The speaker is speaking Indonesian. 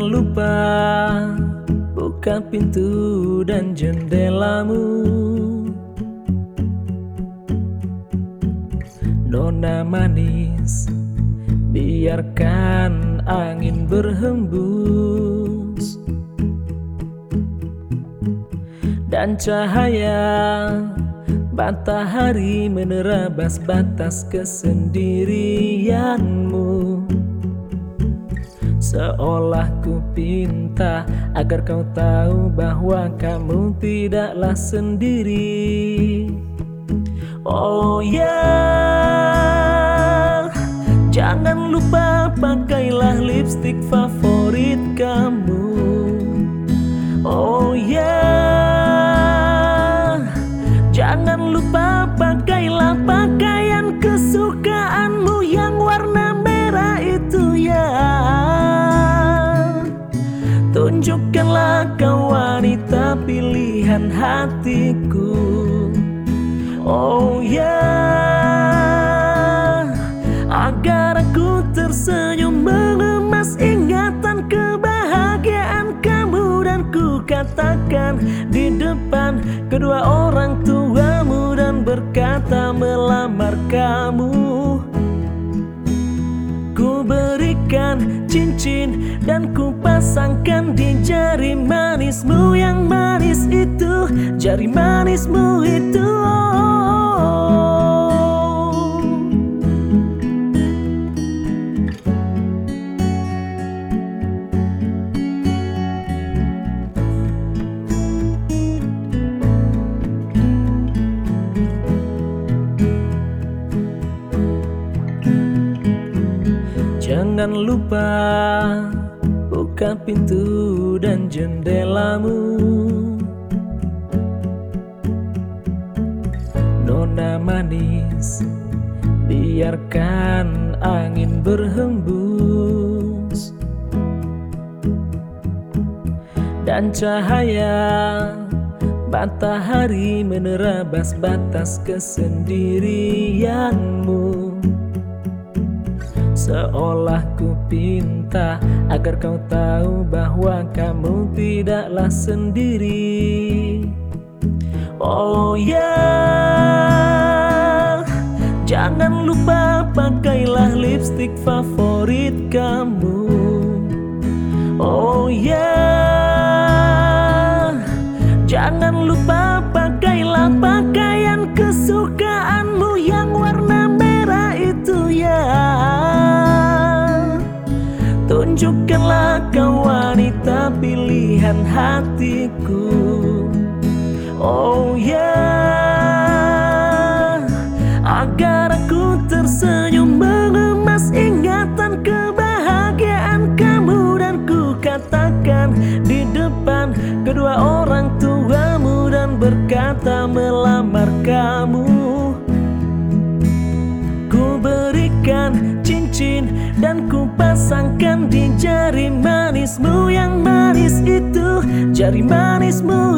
lupa buka pintu dan jendelamu. Nona manis, biarkan angin berhembus dan cahaya matahari menerabas batas kesendirianmu. Seolah ku pinta agar kau tahu bahwa kamu tidaklah sendiri. Oh ya, jangan lupa pakailah lipstik favorit kamu. Oh ya, jangan lupa pakailah pakaian kesukaanmu yang warna merah itu ya. Tunjukkanlah kau wanita pilihan hatiku. Oh ya, agar aku tersenyum mengemas ingatan kebahagiaan kamu, dan ku katakan di depan kedua orang tuamu dan berkata melamar kamu. Ku berikan cincin dan ku pasangkan di jari manismu yang manis itu, jari manismu itu. Jangan lupa buka pintu dan jendelamu. Nona manis, biarkan angin berhembus dan cahaya matahari menerabas batas kesendirianmu. Seolah ku pinta agar kau tahu bahwa kamu tidaklah sendiri. Oh ya, jangan lupa pakailah lipstik favorit kamu. Oh ya, jangan lupa pakailah pakaian kesukaanmu yang warna merah itu ya. Tunjukkanlah kau wanita pilihan hatiku. Oh ya, agar aku tersenyum mengemas ingatan kebahagiaan kamu, dan ku katakan di depan kedua orang tuamu dan berkata melamar kamu. Ku berikan cincin dan ku pasangkan di jari manismu yang manis itu, jari manismu